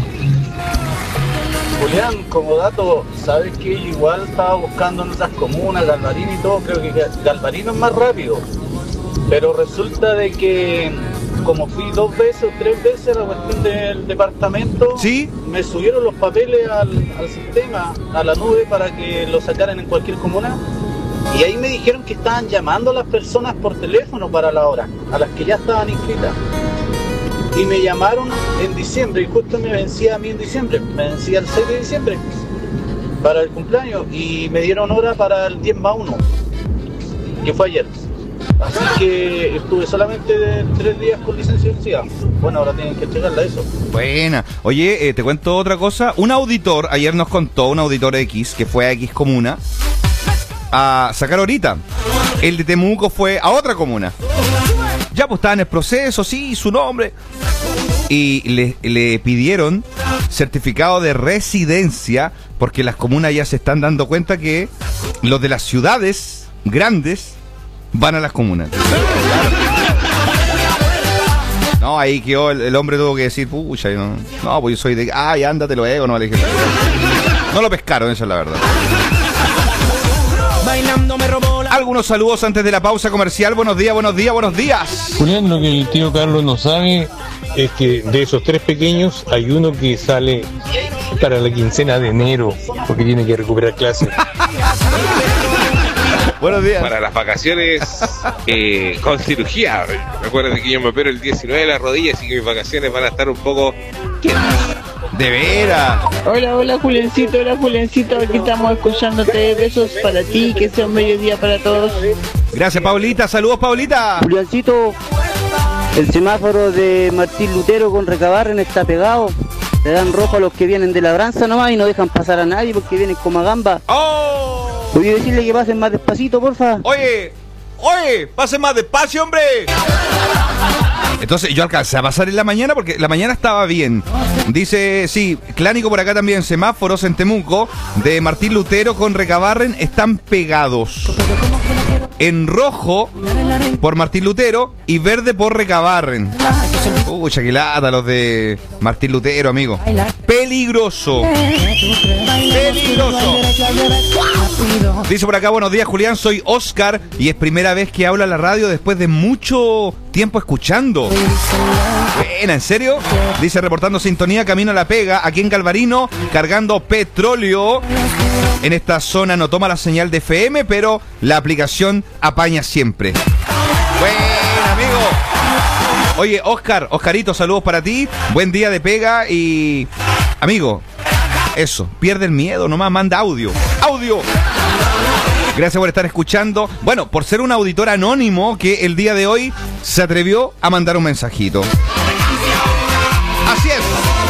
Julián, como dato, ¿sabes que igual estaba buscando en otras comunas, Galvarino y todo? Creo que Galvarino es más rápido. Pero resulta de que como fui dos veces o tres veces a la cuestión del departamento, ¿sí? Me subieron los papeles al, al sistema, a la nube, para que lo sacaran en cualquier comuna. Y ahí me dijeron que estaban llamando a las personas por teléfono para la hora, a las que ya estaban inscritas. Y me llamaron en diciembre, y justo me vencía a mí en diciembre, me vencía el seis de diciembre. para el cumpleaños y me dieron hora para el diez más uno, que fue ayer. Así que estuve solamente tres días con licencia vencida. Bueno, ahora tienen que entregarla eso. Buena. Oye, eh, te cuento otra cosa. Un auditor, ayer nos contó, un auditor X, que fue a X comuna, a sacar horita. El de Temuco fue a otra comuna. Ya pues estaba en el proceso, sí, su nombre. Y le, le pidieron certificado de residencia, porque las comunas ya se están dando cuenta que los de las ciudades grandes van a las comunas. No, ahí quedó, el, el hombre tuvo que decir, pucha, no, no, pues yo soy de... Ay, ándate luego, no le dije. No lo pescaron, esa es la verdad. Algunos saludos antes de la pausa comercial. Buenos días, buenos días, buenos días. Julián, lo que el tío Carlos no sabe es que de esos tres pequeños hay uno que sale para la quincena de enero porque tiene que recuperar clases. Buenos días. Para las vacaciones eh, con cirugía. Recuerden que yo me opero el diecinueve de la rodilla, así que mis vacaciones van a estar un poco... De veras. Hola, hola Julencito, hola Julencito, aquí estamos escuchándote. Besos para ti, que sea un mediodía para todos. Gracias, Paulita, saludos, Paulita. Juliancito, el semáforo de Martín Lutero con Recabarren está pegado. Le dan rojo a los que vienen de labranza nomás y no dejan pasar a nadie porque vienen como a gamba. ¡Oh! ¿Voy a decirle que pasen más despacito, porfa? Oye, oye, pasen más despacio, hombre. Entonces yo alcancé a pasar en la mañana porque la mañana estaba bien. Dice, sí, Clánico por acá también, semáforos en Temuco de Martín Lutero con Recabarren están pegados. En rojo por Martín Lutero y verde por Recabarren. Pucha, que lata los de Martín Lutero, amigo. Peligroso. Peligroso. Dice por acá, buenos días, Julián, soy Oscar y es primera vez que habla la radio después de mucho tiempo escuchando. Buena, ¿en serio? Dice, reportando sintonía, camino a La Pega, aquí en Galvarino, cargando petróleo. En esta zona no toma la señal de F M, pero la aplicación apaña siempre. Buena, amigo. Oye, Oscar, Oscarito, saludos para ti. Buen día de pega y... Amigo, eso, pierde el miedo, nomás manda audio. ¡Audio! Gracias por estar escuchando. Bueno, por ser un auditor anónimo que el día de hoy se atrevió a mandar un mensajito. Así es.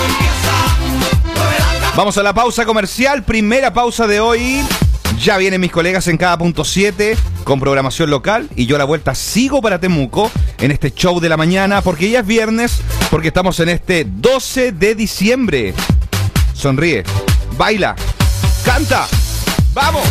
Vamos a la pausa comercial, primera pausa de hoy. Ya vienen mis colegas en cada punto siete con programación local y yo a la vuelta sigo para Temuco en este show de la mañana porque ya es viernes, porque estamos en este doce de diciembre. Sonríe, baila, canta, ¡vamos!